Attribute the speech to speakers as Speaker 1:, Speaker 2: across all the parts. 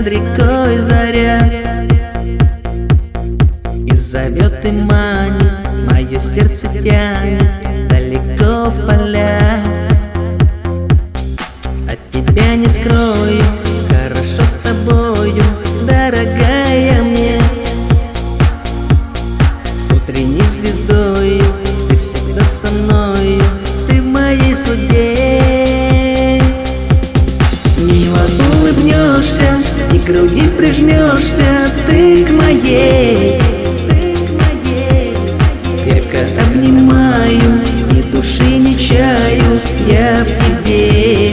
Speaker 1: над рекой заря, и зовет и манит, мое сердце тянет далеко в поля. От тебя не скрою, хорошо с тобою, дорогая мне. С утренней звездою ты всегда со мною, ты в моей судьбе. Мило улыбнешься и к груди прижмешься ты к моей. Крепко обнимаю, ни души не чаю я в тебе.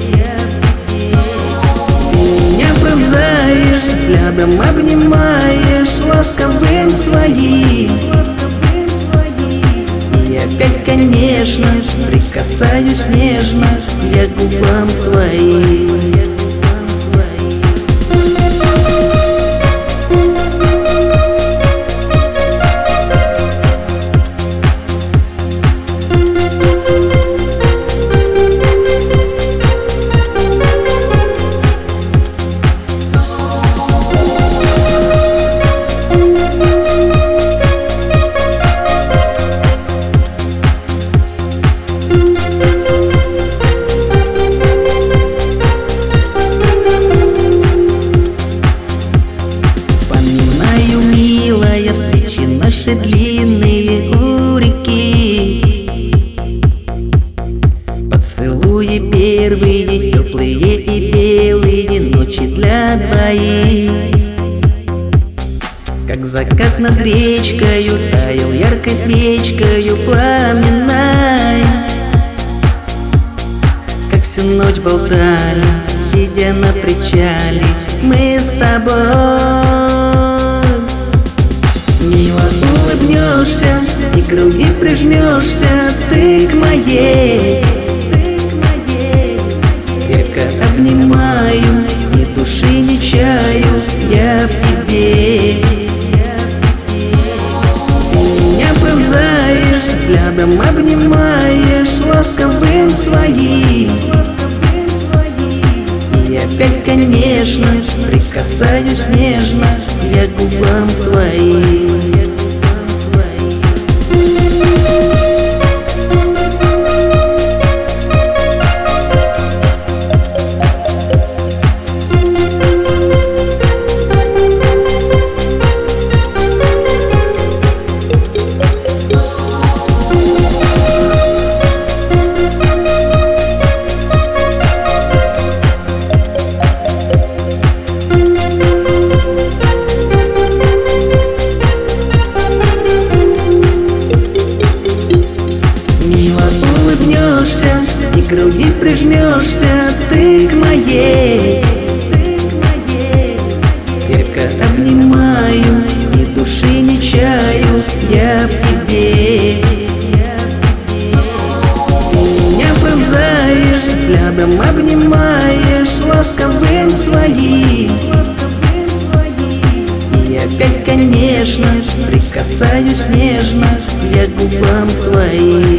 Speaker 1: Меня пронзаешь, взглядом обнимаешь ласковым своим. И опять, конечно, прикасаюсь нежно я к губам твоим. Наши длинные у реки, поцелуи первые, теплые и белые, ночи для двоих. Как закат над речкою таял яркой свечкою пламенной. Как всю ночь болтали, сидя на причале, мы с тобой. Мило улыбнешься и к груди прижмешься ты к моей. Крепко обнимаю, ни души не чаю я в тебе. Меня пронзаешь, взглядом обнимаешь ласковым своим. И опять, конечно, прикасаюсь нежно я к губам твоим. И к груди прижмешься ты к моей. Крепко обнимаю, ни души не чаю я в тебе. Меня пронзаешь, взглядом обнимаешь ласковым своим. И опять, конечно, прикасаюсь нежно я к губам твоим.